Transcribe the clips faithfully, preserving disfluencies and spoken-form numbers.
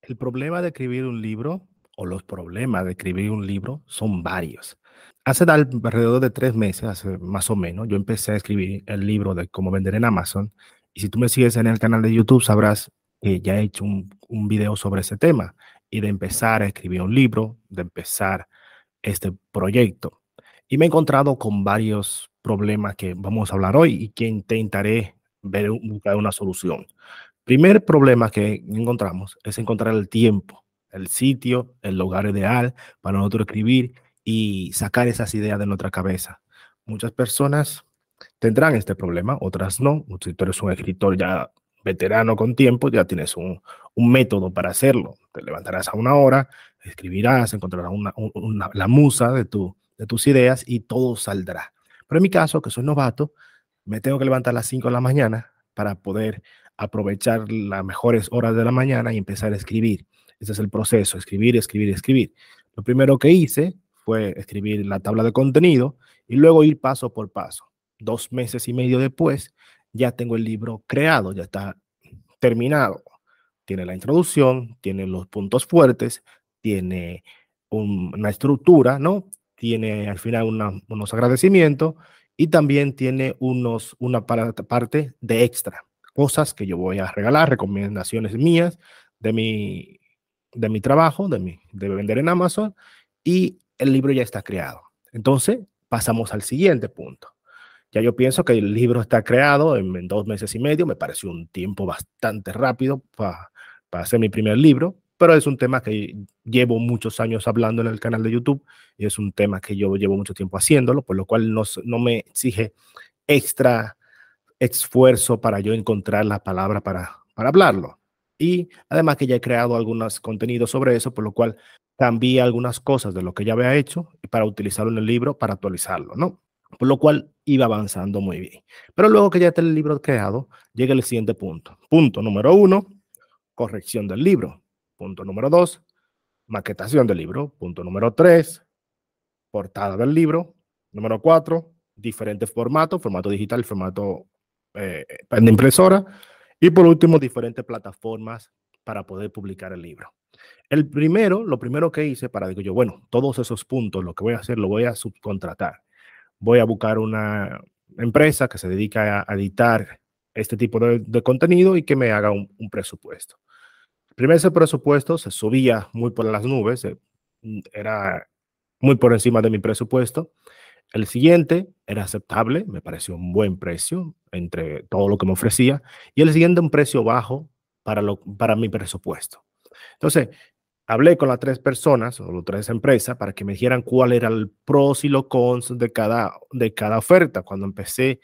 El problema de escribir un libro, o los problemas de escribir un libro, son varios. Hace al- alrededor de tres meses, hace más o menos, yo empecé a escribir el libro de cómo vender en Amazon. Y si tú me sigues en el canal de YouTube, sabrás que ya he hecho un, un video sobre ese tema y de empezar a escribir un libro, de empezar este proyecto. Y me he encontrado con varios problemas que vamos a hablar hoy y que intentaré ver, buscar una solución. Primer problema que encontramos es encontrar el tiempo, el sitio, el lugar ideal para nosotros escribir y sacar esas ideas de nuestra cabeza. Muchas personas tendrán este problema, otras no. Si tú eres un escritor ya veterano con tiempo, ya tienes un, un método para hacerlo. Te levantarás a una hora, escribirás, encontrarás una, una, la musa de, tu, de tus ideas y todo saldrá. Pero en mi caso, que soy novato, me tengo que levantar a las cinco de la mañana para poder aprovechar las mejores horas de la mañana y empezar a escribir. Ese es el proceso, escribir, escribir, escribir. Lo primero que hice fue escribir la tabla de contenido y luego ir paso por paso. Dos meses y medio después, ya tengo el libro creado, ya está terminado. Tiene la introducción, tiene los puntos fuertes, tiene un, una estructura, ¿no? Tiene al final una, unos agradecimientos y también tiene unos, una parte de extra, cosas que yo voy a regalar, recomendaciones mías de mi, de mi trabajo, de, mi, de vender en Amazon, y el libro ya está creado. Entonces, pasamos al siguiente punto. Ya yo pienso que el libro está creado en, en dos meses y medio, me pareció un tiempo bastante rápido para pa hacer mi primer libro, pero es un tema que llevo muchos años hablando en el canal de YouTube y es un tema que yo llevo mucho tiempo haciéndolo, por lo cual no, no me exige extra esfuerzo para yo encontrar la palabra para, para hablarlo. Y además que ya he creado algunos contenidos sobre eso, por lo cual cambié algunas cosas de lo que ya había hecho para utilizarlo en el libro para actualizarlo, ¿no? Por lo cual iba avanzando muy bien. Pero luego que ya está el libro creado, llega el siguiente punto. Punto número uno, corrección del libro. Punto número dos, maquetación del libro. Punto número tres, portada del libro. Número cuatro, diferentes formatos, formato digital, formato eh, de impresora. Y por último, diferentes plataformas para poder publicar el libro. El primero, lo primero que hice para, digo yo, bueno, todos esos puntos, lo que voy a hacer, lo voy a subcontratar. Voy a buscar una empresa que se dedica a editar este tipo de, de contenido y que me haga un, un presupuesto. Primero ese presupuesto se subía muy por las nubes, eh, era muy por encima de mi presupuesto. El siguiente era aceptable, me pareció un buen precio entre todo lo que me ofrecía. Y el siguiente un precio bajo para, lo, para mi presupuesto. Entonces, hablé con las tres personas o las tres empresas para que me dijeran cuál era el pros y los cons de cada, de cada oferta. Cuando empecé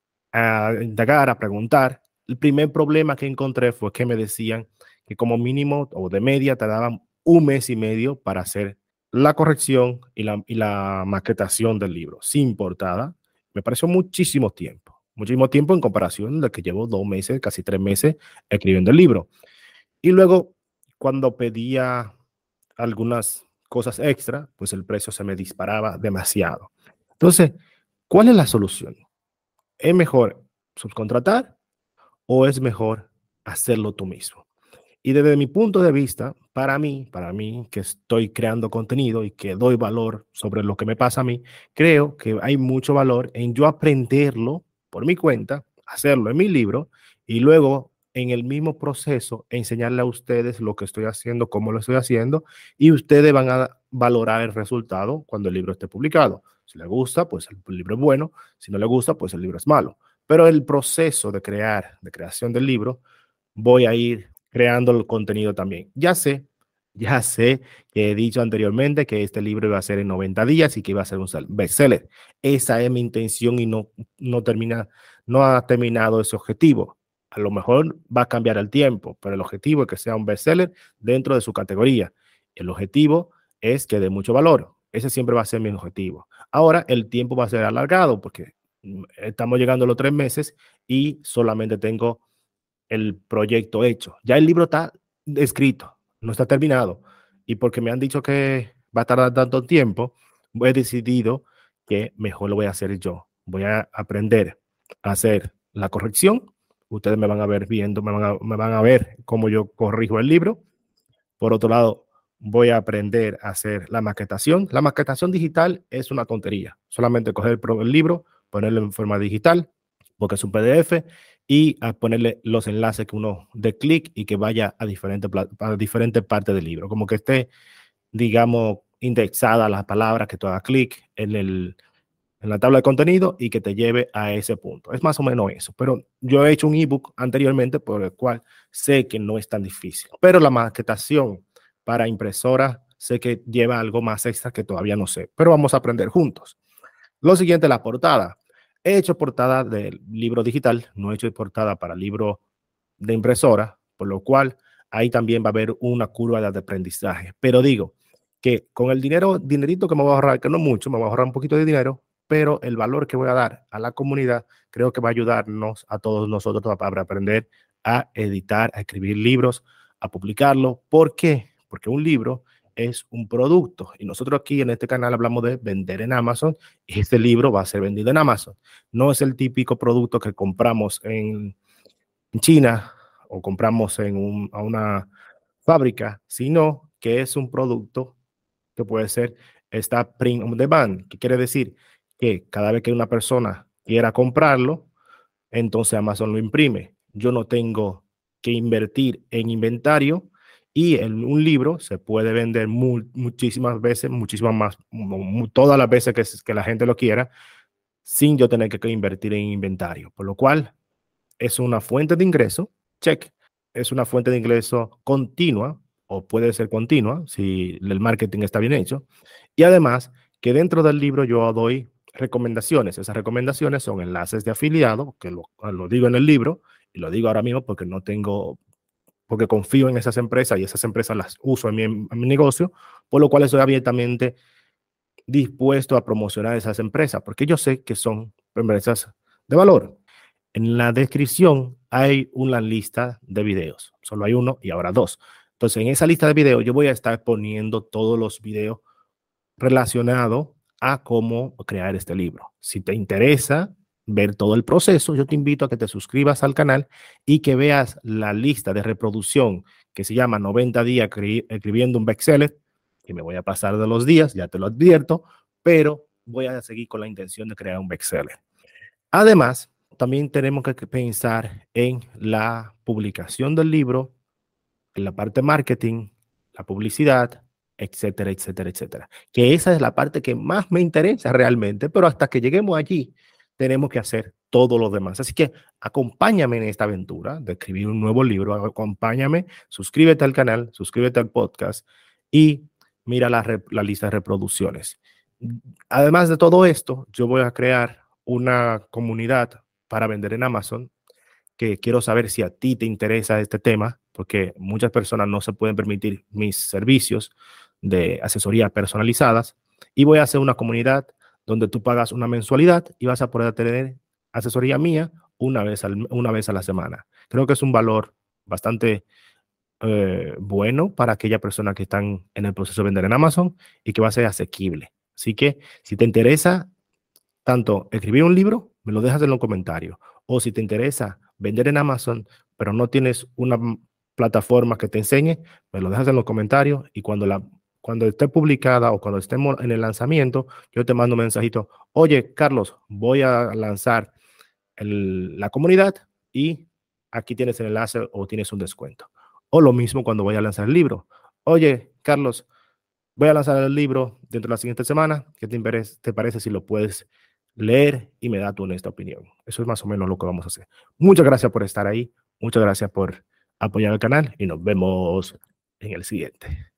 a indagar, a preguntar, el primer problema que encontré fue que me decían que como mínimo o de media te daban un mes y medio para hacer la corrección y la, y la maquetación del libro sin portada. Me pareció muchísimo tiempo, muchísimo tiempo en comparación de que llevo dos meses, casi tres meses escribiendo el libro. Y luego, cuando pedía algunas cosas extra, pues el precio se me disparaba demasiado. Entonces, ¿cuál es la solución? ¿Es mejor subcontratar o es mejor hacerlo tú mismo? Y desde mi punto de vista, para mí, para mí que estoy creando contenido y que doy valor sobre lo que me pasa a mí, creo que hay mucho valor en yo aprenderlo por mi cuenta, hacerlo en mi libro y luego en el mismo proceso enseñarle a ustedes lo que estoy haciendo, cómo lo estoy haciendo y ustedes van a valorar el resultado cuando el libro esté publicado. Si le gusta, pues el libro es bueno. Si no le gusta, pues el libro es malo. Pero el proceso de crear, de creación del libro, voy a ir creando el contenido también. Ya sé, ya sé que he dicho anteriormente que este libro iba a ser en noventa días y que iba a ser un bestseller. Esa es mi intención y no, no, termina, no ha terminado ese objetivo. A lo mejor va a cambiar el tiempo, pero el objetivo es que sea un bestseller dentro de su categoría. El objetivo es que dé mucho valor. Ese siempre va a ser mi objetivo. Ahora el tiempo va a ser alargado porque estamos llegando a los tres meses y solamente tengo el proyecto hecho. Ya el libro está escrito, no está terminado. Y porque me han dicho que va a tardar tanto tiempo, he decidido que mejor lo voy a hacer yo. Voy a aprender a hacer la corrección. Ustedes me van a ver viendo, me van a, me van a ver cómo yo corrijo el libro Por otro lado, voy a aprender a hacer la maquetación. La maquetación digital es una tontería. Solamente coger el, el libro, ponerlo en forma digital, porque es un P D F, y a ponerle los enlaces que uno dé clic y que vaya a diferentes, a diferentes partes del libro. Como que esté, digamos, indexada las palabras, que tú hagas clic en el en la tabla de contenido y que te lleve a ese punto. Es más o menos eso. Pero yo he hecho un ebook anteriormente por el cual sé que no es tan difícil. Pero la maquetación para impresora sé que lleva algo más extra que todavía no sé. Pero vamos a aprender juntos. Lo siguiente, la portada. He hecho portada de libro digital, no he hecho portada para libro de impresora, por lo cual ahí también va a haber una curva de aprendizaje. Pero digo que con el dinero, dinerito que me voy a ahorrar, que no mucho, me voy a ahorrar un poquito de dinero, pero el valor que voy a dar a la comunidad creo que va a ayudarnos a todos nosotros para aprender a editar, a escribir libros, a publicarlo. ¿Por qué? Porque un libro es un producto y nosotros aquí en este canal hablamos de vender en Amazon y este libro va a ser vendido en Amazon. No es el típico producto que compramos en China o compramos en un, a una fábrica, sino que es un producto que puede ser está print on demand, que quiere decir que cada vez que una persona quiera comprarlo, entonces Amazon lo imprime. Yo no tengo que invertir en inventario y en un libro se puede vender mu muchísimas veces, muchísimas más, mu todas las veces que, que la gente lo quiera, sin yo tener que invertir en inventario. Por lo cual, es una fuente de ingreso, check, es una fuente de ingreso continua o puede ser continua si el marketing está bien hecho. Y además que dentro del libro yo doy recomendaciones. Esas recomendaciones son enlaces de afiliado, que lo, lo digo en el libro y lo digo ahora mismo porque no tengo, porque confío en esas empresas y esas empresas las uso en mi, en mi negocio, por lo cual estoy abiertamente dispuesto a promocionar esas empresas, porque yo sé que son empresas de valor. En la descripción hay una lista de videos, solo hay uno y ahora dos. Entonces, en esa lista de videos yo voy a estar poniendo todos los videos relacionados a cómo crear este libro. Si te interesa ver todo el proceso, yo te invito a que te suscribas al canal y que veas la lista de reproducción que se llama noventa días escribiendo un bestseller, que me voy a pasar de los días, ya te lo advierto, pero voy a seguir con la intención de crear un bestseller. Además, también tenemos que pensar en la publicación del libro, en la parte marketing, la publicidad, etcétera, etcétera, etcétera. Que esa es la parte que más me interesa realmente, pero hasta que lleguemos allí, tenemos que hacer todo lo demás. Así que acompáñame en esta aventura de escribir un nuevo libro, acompáñame, suscríbete al canal, suscríbete al podcast y mira la, la lista de reproducciones. Además de todo esto, yo voy a crear una comunidad para vender en Amazon, que quiero saber si a ti te interesa este tema, porque muchas personas no se pueden permitir mis servicios de asesoría personalizadas, y voy a hacer una comunidad donde tú pagas una mensualidad y vas a poder tener asesoría mía una vez, al, una vez a la semana. Creo que es un valor bastante eh, bueno para aquellas personas que están en el proceso de vender en Amazon y que va a ser asequible. Así que si te interesa tanto escribir un libro, me lo dejas en los comentarios. O si te interesa vender en Amazon, pero no tienes una plataforma que te enseñe, me lo dejas en los comentarios y cuando, la, cuando esté publicada o cuando estemos en el lanzamiento, yo te mando un mensajito. Oye, Carlos, voy a lanzar el, la comunidad y aquí tienes el enlace o tienes un descuento. O lo mismo cuando voy a lanzar el libro. Oye, Carlos, voy a lanzar el libro dentro de la siguiente semana. ¿Qué te, te parece si lo puedes leer y me da tu honesta opinión? Eso es más o menos lo que vamos a hacer. Muchas gracias por estar ahí. Muchas gracias por apoyar el canal y nos vemos en el siguiente.